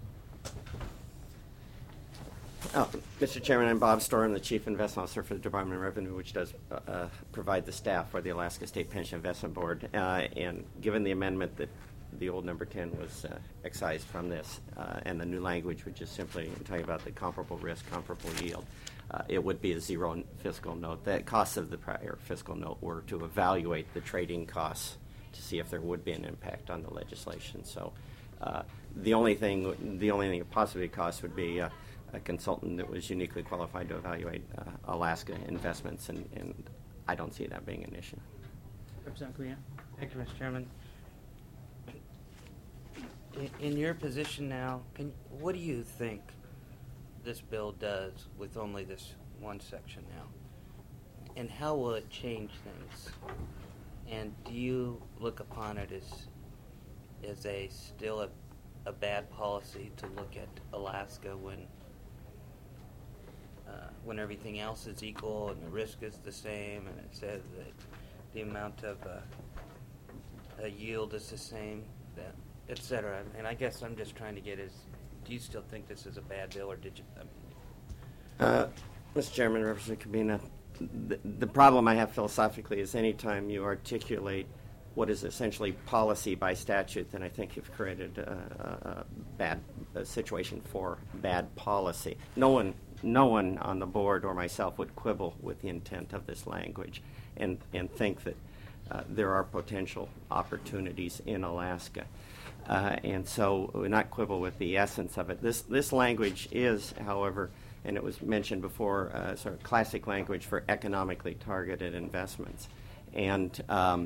[SPEAKER 13] Oh, Mr. Chairman, I'm Bob Storr. I'm the Chief Investment Officer for the Department of Revenue, which does provide the staff for the Alaska State Pension Investment Board. And given the amendment that the old number 10 was excised from this, and the new language, which is simply talking about the comparable risk, comparable yield, it would be a zero fiscal note. The costs of the prior fiscal note were to evaluate the trading costs to see if there would be an impact on the legislation. So the only thing it possibly cost would be a consultant that was uniquely qualified to evaluate Alaska investments, and I don't see that being an issue.
[SPEAKER 1] Representative Guia?
[SPEAKER 8] Thank you, Mr. Chairman. In your position now, what do you think this bill does with only this one section now? And how will it change things? And do you look upon it as still a bad policy to look at Alaska when everything else is equal and the risk is the same, and it says that the amount of a yield is the same, that, et cetera? And I guess I'm just trying to get do you still think this is a bad bill, or did you?
[SPEAKER 13] Mr. Chairman, Representative Cabina, the problem I have philosophically is anytime you articulate what is essentially policy by statute, then I think you've created a bad situation for bad policy. No one on the board or myself would quibble with the intent of this language and think that there are potential opportunities in Alaska. And so we not quibble with the essence of it. This language is, however, and it was mentioned before, sort of classic language for economically targeted investments. And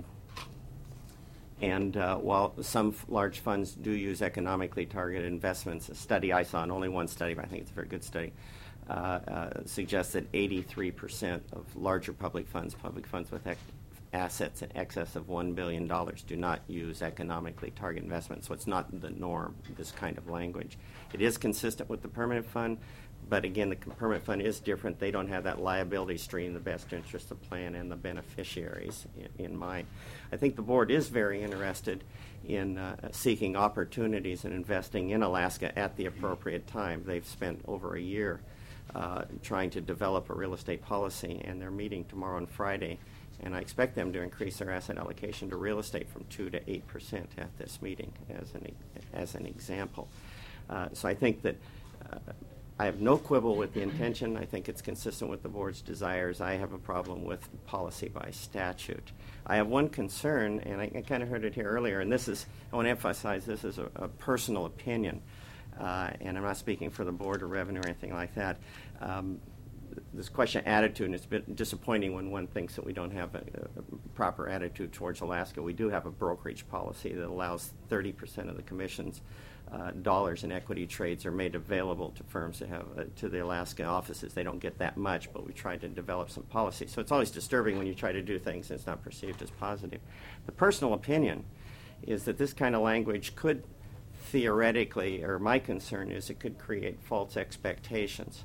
[SPEAKER 13] while some large funds do use economically targeted investments, a study I saw, and only one study, but I think it's a very good study, suggests that 83% of larger public funds with assets in excess of $1 billion do not use economically targeted investments. So it's not the norm, this kind of language. It is consistent with the permanent fund, but again, the permanent fund is different. They don't have that liability stream, the best interest of the plan and the beneficiaries in mind. I think the board is very interested in seeking opportunities and investing in Alaska at the appropriate time. They've spent over a year trying to develop a real estate policy, and they're meeting tomorrow and Friday. And I expect them to increase their asset allocation to real estate from 2 to 8% at this meeting, as an example. So I think that I have no quibble with the intention. I think it's consistent with the board's desires. I have a problem with policy by statute. I have one concern, and I kind of heard it here earlier, and I want to emphasize this as a personal opinion, and I'm not speaking for the board or revenue or anything like that. This question of attitude, and it's a bit disappointing when one thinks that we don't have a proper attitude towards Alaska. We do have a brokerage policy that allows 30% of the commission's dollars in equity trades are made available to firms that have to the Alaska offices. They don't get that much, but we try to develop some policy. So it's always disturbing when you try to do things and it's not perceived as positive. The personal opinion is that this kind of language could theoretically, or my concern is it could create false expectations.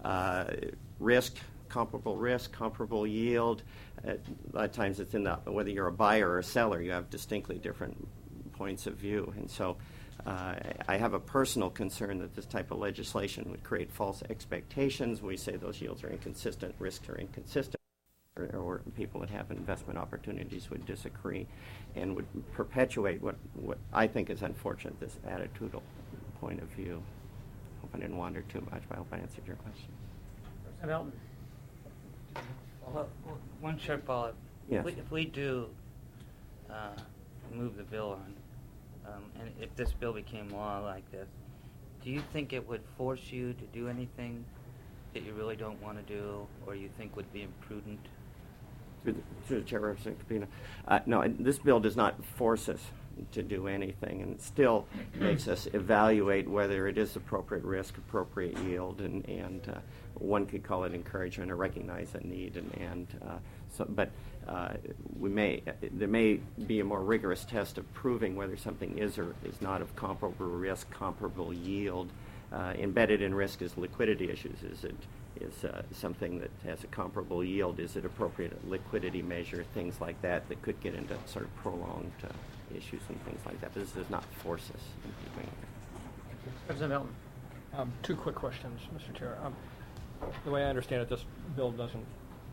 [SPEAKER 13] Comparable yield. A lot of times it's whether you're a buyer or a seller, you have distinctly different points of view. And so I have a personal concern that this type of legislation would create false expectations. We say those yields are inconsistent, risks are inconsistent, or people that have investment opportunities would disagree and would perpetuate what I think is unfortunate, this attitudinal point of view. I hope I didn't wander too much, but I hope I answered your question.
[SPEAKER 1] Representative Elton.
[SPEAKER 8] Well, one short follow-up.
[SPEAKER 13] Yes.
[SPEAKER 8] If we do move the bill on, and if this bill became law like this, do you think it would force you to do anything that you really don't want to do, or you think would be imprudent?
[SPEAKER 13] Through the Chair, Representative Capina. No, this bill does not force us to do anything, and it still makes us evaluate whether it is appropriate risk, appropriate yield, and one could call it encouragement or recognize a need, but there may be a more rigorous test of proving whether something is or is not of comparable risk, comparable yield. Embedded in risk is liquidity issues. Is something that has a comparable yield? Is it appropriate liquidity measure? Things like that that could get into sort of prolonged issues and things like that. But this does not force us into doing that.
[SPEAKER 1] Representative Elton.
[SPEAKER 10] Two quick questions, Mr. Chair. The way I understand it, this bill doesn't,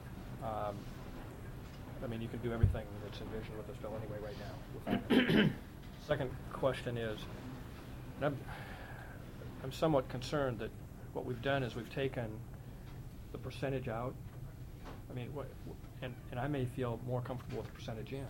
[SPEAKER 10] I mean, you can do everything that's envisioned with this bill anyway right now. Second question is, and I'm somewhat concerned that what we've done is we've taken the percentage out. I mean, and I may feel more comfortable with the percentage in.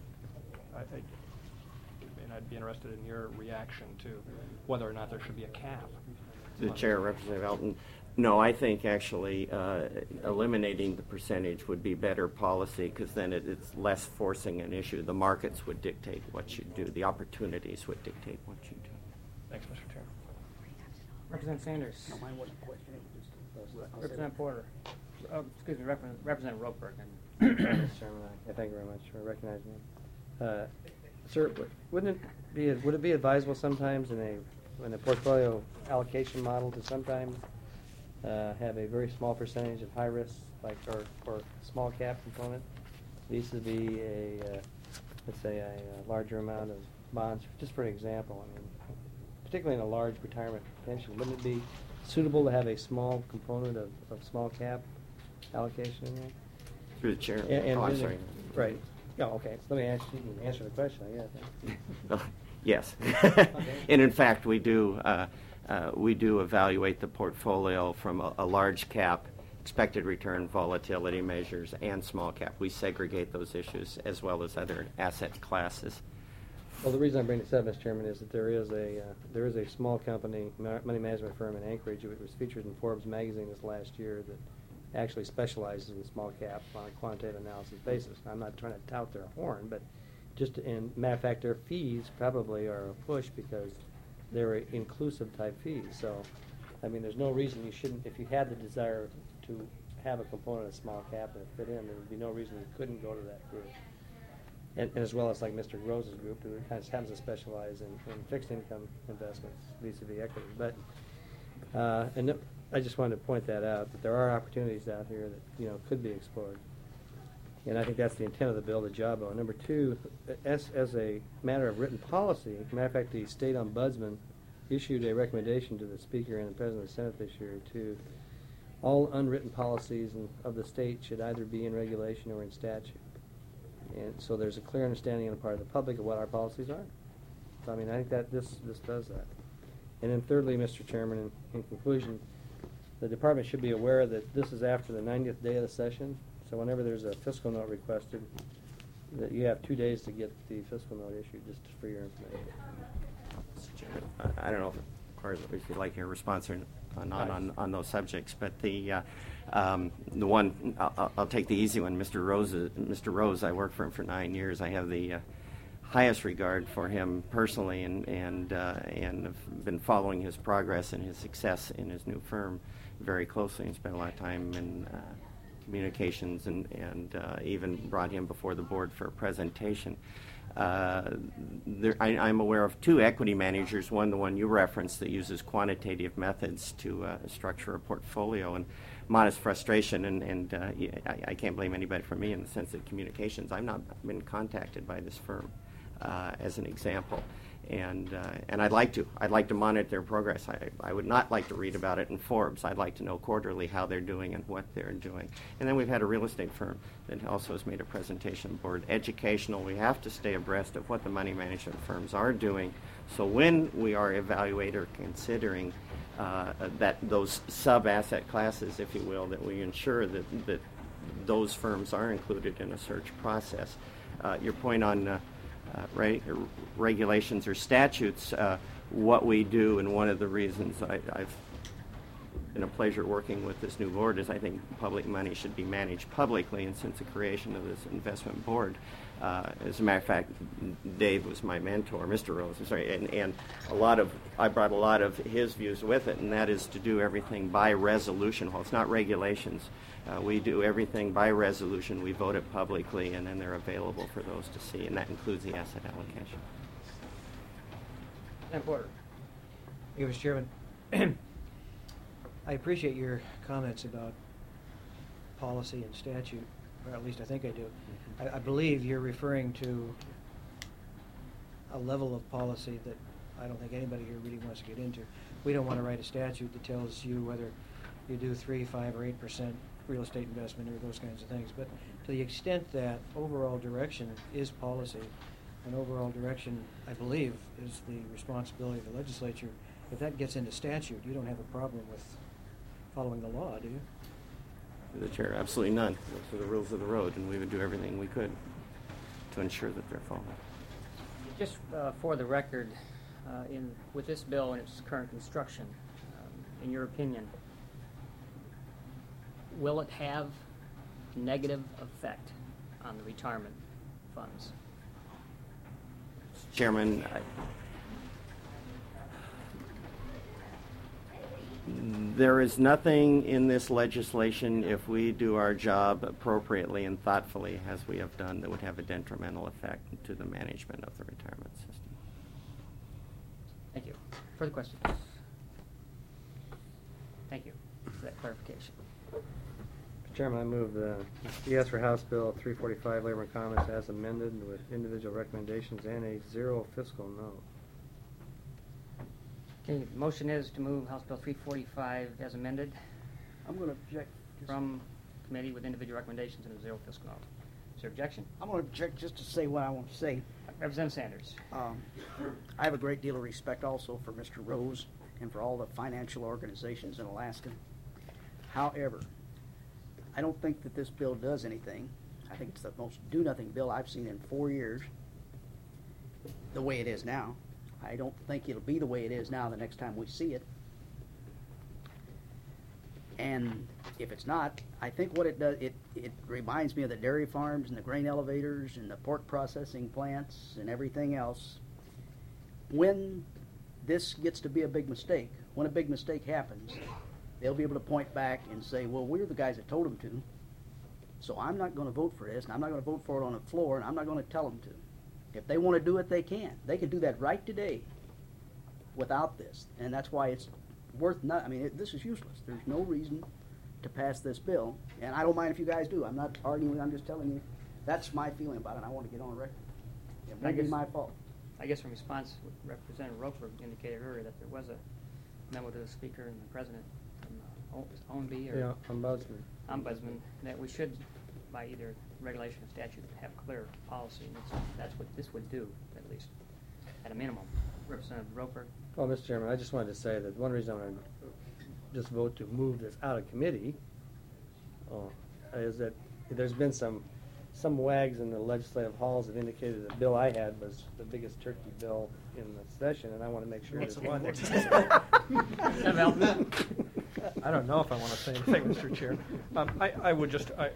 [SPEAKER 10] And I'd be interested in your reaction to whether or not there should be a cap.
[SPEAKER 13] The Chair, Representative Elton. No, I think actually eliminating the percentage would be better policy because then it's less forcing an issue. The markets would dictate what you do. The opportunities would dictate what you do.
[SPEAKER 10] Thanks, Mr. Chair.
[SPEAKER 1] Representative Sanders.
[SPEAKER 11] No, mine wasn't a question. It was just
[SPEAKER 1] Representative Porter. Excuse me, Representative Roper.
[SPEAKER 3] Mr. Chairman, thank you very much for recognizing me. Sir, would it be advisable sometimes in a portfolio allocation model to sometimes have a very small percentage of high risk, like or small cap component? These would be let's say a larger amount of bonds. Just for an example, I mean, particularly in a large retirement pension, wouldn't it be suitable to have a small component of small cap allocation in there?
[SPEAKER 13] Through the Chair.
[SPEAKER 3] I'm
[SPEAKER 13] sorry.
[SPEAKER 3] Right. Oh, okay. Let me answer the question, I guess.
[SPEAKER 13] Yes.
[SPEAKER 3] Okay.
[SPEAKER 13] And in fact, we do evaluate the portfolio from a large cap, expected return volatility measures, and small cap. We segregate those issues as well as other asset classes.
[SPEAKER 3] Well, the reason I bring this up, Mr. Chairman, is that there is a small company, money management firm in Anchorage. It was featured in Forbes magazine this last year that actually specializes in small cap on a quantitative analysis basis. I'm not trying to tout their horn, but matter of fact, their fees probably are a push because they're inclusive type fees. So, I mean, there's no reason you shouldn't, if you had the desire to have a component of small cap and fit in, there would be no reason you couldn't go to that group. And as well as like Mr. Gross's group, who kind of happens to specialize in fixed income investments vis-a-vis equity. But I just wanted to point that out, that there are opportunities out here that could be explored. And I think that's the intent of the bill, the job bill. Number two, as a matter of written policy, as a matter of fact, the state ombudsman issued a recommendation to the Speaker and the President of the Senate this year to all unwritten policies of the state should either be in regulation or in statute. And so there's a clear understanding on the part of the public of what our policies are. So, I mean, I think that this does that. And then thirdly, Mr. Chairman, in conclusion, the department should be aware that this is after the 90th day of the session. So whenever there's a fiscal note requested, that you have 2 days to get the fiscal note issued, just for your information.
[SPEAKER 13] I don't know if you'd like your response or not on those subjects, but the one I'll take the easy one. Mr. Rose, I worked for him for 9 years. I have the highest regard for him personally, and have been following his progress and his success in his new firm very closely, and spent a lot of time in communications, and even brought him before the board for a presentation. I'm aware of two equity managers, the one you referenced, that uses quantitative methods to structure a portfolio, and modest frustration, and I can't blame anybody for me in the sense of communications. I've not been contacted by this firm as an example. And I'd like to monitor their progress. I would not like to read about it in Forbes. I'd like to know quarterly how they're doing and what they're doing. And then we've had a real estate firm that also has made a presentation board. Educational, we have to stay abreast of what the money management firms are doing. So when we are evaluating or considering that those sub-asset classes, if you will, that we ensure that those firms are included in a search process. Your point on regulations or statutes, what we do, and one of the reasons I've been a pleasure working with this new board is I think public money should be managed publicly, and since the creation of this investment board, as a matter of fact, Dave was my mentor, Mr. Rose, I'm sorry, and I brought a lot of his views with it, and that is to do everything by resolution. Well, it's not regulations. We do everything by resolution. We vote it publicly, and then they're available for those to see, and that includes the asset allocation.
[SPEAKER 1] And Porter.
[SPEAKER 9] Thank you, Mr. Chairman. I appreciate your comments about policy and statute, or at least I think I do. I believe you're referring to a level of policy that I don't think anybody here really wants to get into. We don't want to write a statute that tells you whether you do 3, 5, or 8% real estate investment or those kinds of things. But to the extent that overall direction is policy, and overall direction, I believe, is the responsibility of the legislature, if that gets into statute, you don't have a problem with following the law, do you?
[SPEAKER 13] Through the chair, absolutely none. Those are the rules of the road, and we would do everything we could to ensure that they're followed.
[SPEAKER 1] Just for the record, with this bill and its current construction, in your opinion, will it have negative effect on the retirement funds?
[SPEAKER 13] Chairman, there is nothing in this legislation, if we do our job appropriately and thoughtfully, as we have done, that would have a detrimental effect to the management of the retirement system.
[SPEAKER 1] Thank you. Further questions? Thank you for that clarification.
[SPEAKER 3] Mr. Chairman, I move the yes for House Bill 345, Labor and Commerce, as amended with individual recommendations and a 0 fiscal note.
[SPEAKER 1] Okay, the motion is to move House Bill 345 as amended
[SPEAKER 11] I'm going to object.
[SPEAKER 1] from committee with individual recommendations and a 0 fiscal note. Is there objection?
[SPEAKER 11] I'm going to object just to say what I want to say.
[SPEAKER 1] Representative Sanders.
[SPEAKER 11] I have a great deal of respect also for Mr. Rose and for all the financial organizations in Alaska. However, I don't think that this bill does anything. I think it's the most do-nothing bill I've seen in 4 years, the way it is now. I don't think it'll be the way it is now the next time we see it. And if it's not, I think what it does, it reminds me of the dairy farms and the grain elevators and the pork processing plants and everything else. When this gets to be a big mistake, when a big mistake happens, they'll be able to point back and say, well, we're the guys that told them to, so I'm not going to vote for this, and I'm not going to vote for it on the floor, and I'm not going to tell them to. If they want to do it, they can. They can do that right today without this, and that's why it's worth not. I mean, this is useless. There's no reason to pass this bill, and I don't mind if you guys do. I'm not arguing. I'm just telling you that's my feeling about it. And I want to get on record. It won't be my fault.
[SPEAKER 1] I guess in response, Representative Roper indicated earlier that there was a memo to the Speaker and the President from OMB or Ombudsman that we should, by either regulation or statute, have clear policy. And that's what this would do, at least, at a minimum. Representative Roper.
[SPEAKER 3] Well, Mr. Chairman, I just wanted to say that one reason I'm going to just vote to move this out of committee is that there's been some wags in the legislative halls that indicated the bill I had was the biggest turkey bill in the session, and I want to make sure there's one.
[SPEAKER 10] I don't know if I want to say anything, Mr. Chair. I would just, I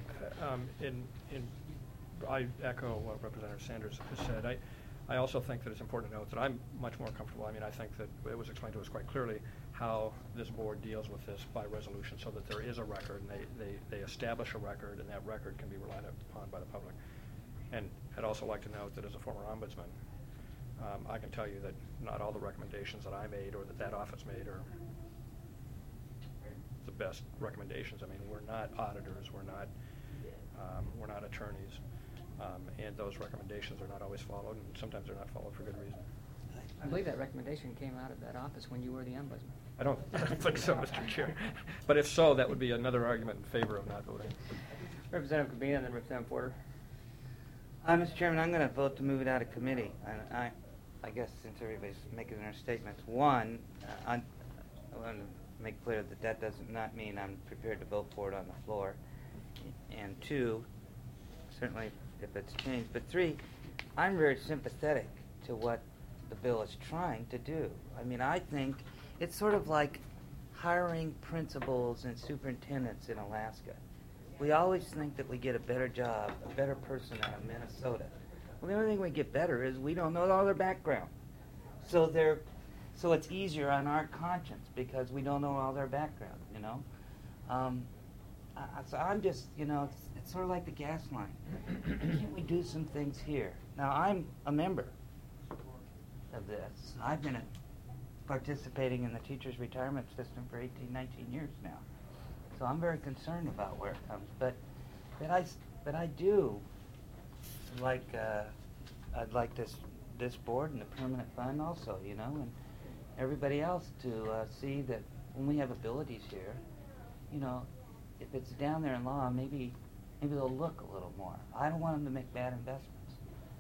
[SPEAKER 10] echo what Representative Sanders has said. I also think that it's important to note that I'm much more comfortable. I mean, I think that it was explained to us quite clearly how this board deals with this by resolution, so that there is a record, and they establish a record, and that record can be relied upon by the public. And I'd also like to note that as a former ombudsman, I can tell you that not all the recommendations that I made or that office made are the best recommendations. I mean, we're not auditors, we're not attorneys, and those recommendations are not always followed, and sometimes they're not followed for good reason.
[SPEAKER 1] I believe that recommendation came out of that office when you were the ombudsman.
[SPEAKER 10] I don't think so, Mr. Chair. But if so, that would be another argument in favor of not voting.
[SPEAKER 1] Representative Kabina and then Representative Porter.
[SPEAKER 8] Mr. Chairman, I'm going to vote to move it out of committee. I guess since everybody's making their statements, one, I want to make clear that that does not mean I'm prepared to vote for it on the floor. And two, certainly if it's changed. But three, I'm very sympathetic to what the bill is trying to do. I mean, I think it's sort of like hiring principals and superintendents in Alaska. We always think that we get a better job, a better person out of Minnesota. Well, the only thing we get better is we don't know all their background. So it's easier on our conscience because we don't know all their background, you know. So I'm just, you know, it's sort of like the gas line. Can't we do some things here? Now, I'm a member of this. I've been a participating in the teachers' retirement system for 18, 19 years now. So I'm very concerned about where it comes. But I do like, I'd like this board and the permanent fund also, you know, and everybody else to see that when we have abilities here, you know, if it's down there in law, maybe they'll look a little more. I don't want them to make bad investments,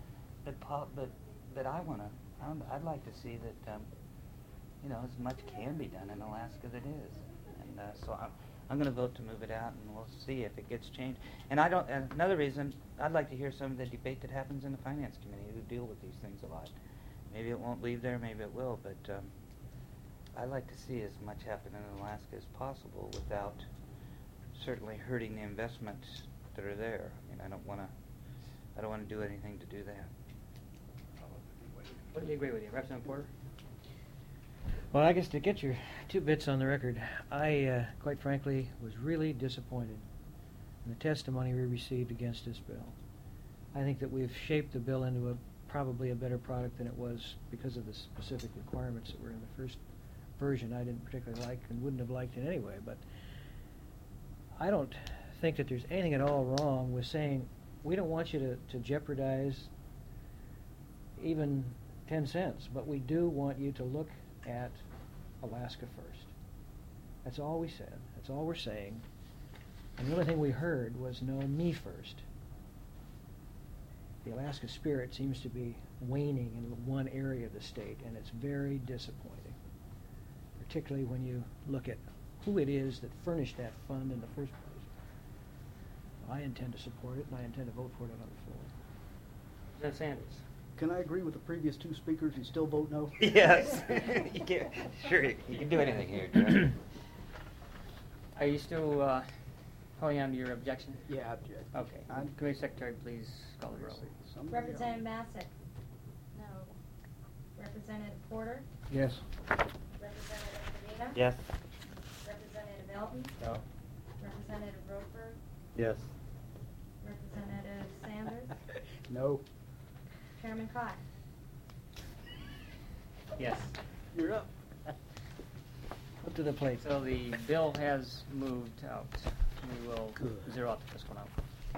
[SPEAKER 8] but I'd like to see that, you know, as much can be done in Alaska that is, and so I'm going to vote to move it out, and we'll see if it gets changed. And another reason, I'd like to hear some of the debate that happens in the Finance Committee who deal with these things a lot. Maybe it won't leave there, maybe it will, but I'd like to see as much happen in Alaska as possible without certainly hurting the investments that are there. I mean, I don't want to do anything to do that.
[SPEAKER 1] What do you agree with you, Representative Porter?
[SPEAKER 9] Well, I guess to get your 2 bits on the record, I, quite frankly, was really disappointed in the testimony we received against this bill. I think that we've shaped the bill into probably a better product than it was because of the specific requirements that were in the first version. I didn't particularly like and wouldn't have liked it anyway, but I don't think that there's anything at all wrong with saying we don't want you to jeopardize even 10 cents, but we do want you to look at Alaska first. That's all we said. That's all we're saying. And the only thing we heard was, no, me first. The Alaska spirit seems to be waning in one area of the state, and it's very disappointing, particularly when you look at who it is that furnished that fund in the first place. I intend to support it, and I intend to vote for it on the floor.
[SPEAKER 1] Representative Sanders.
[SPEAKER 11] Can I agree with the previous 2 speakers and still vote no?
[SPEAKER 8] Yes. Sure, you can do anything here, Jeff.
[SPEAKER 1] Are you still holding on to your objection?
[SPEAKER 11] Yeah, object.
[SPEAKER 1] Okay. Committee Secretary, please call the roll.
[SPEAKER 12] Representative Massick? No. Representative Porter?
[SPEAKER 9] Yes.
[SPEAKER 12] Representative Medina?
[SPEAKER 8] Yes.
[SPEAKER 12] Representative Elton?
[SPEAKER 10] No.
[SPEAKER 12] Representative Roper?
[SPEAKER 3] Yes.
[SPEAKER 12] Representative Sanders?
[SPEAKER 11] No.
[SPEAKER 12] Chairman Cott?
[SPEAKER 1] Yes.
[SPEAKER 11] You're up.
[SPEAKER 9] Up to the plate.
[SPEAKER 1] So the bill has moved out. We will zero out this one out.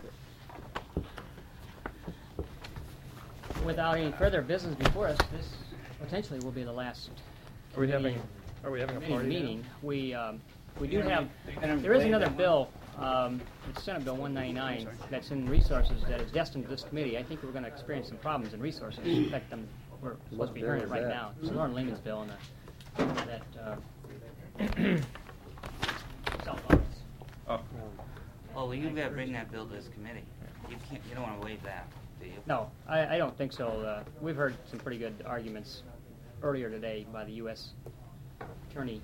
[SPEAKER 1] Without any further business before us, this potentially will be the last.
[SPEAKER 10] Are we having a party
[SPEAKER 1] meeting?
[SPEAKER 10] now?
[SPEAKER 1] We do have. There is another bill. It's Senate Bill 199 that's in resources that is destined to this committee. I think we're going to experience some problems in resources. In fact, we're supposed to be hearing it right now. It's Lauren Lehman's bill and that cell phones.
[SPEAKER 8] Oh, well, you've got to bring that bill to this committee. You don't want to waive that, do you?
[SPEAKER 1] No, I don't think so. We've heard some pretty good arguments earlier today by the U.S. Attorney.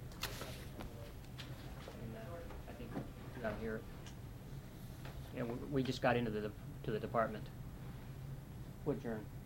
[SPEAKER 1] And I think we got to hear it. We just got into the department. Would adjourn.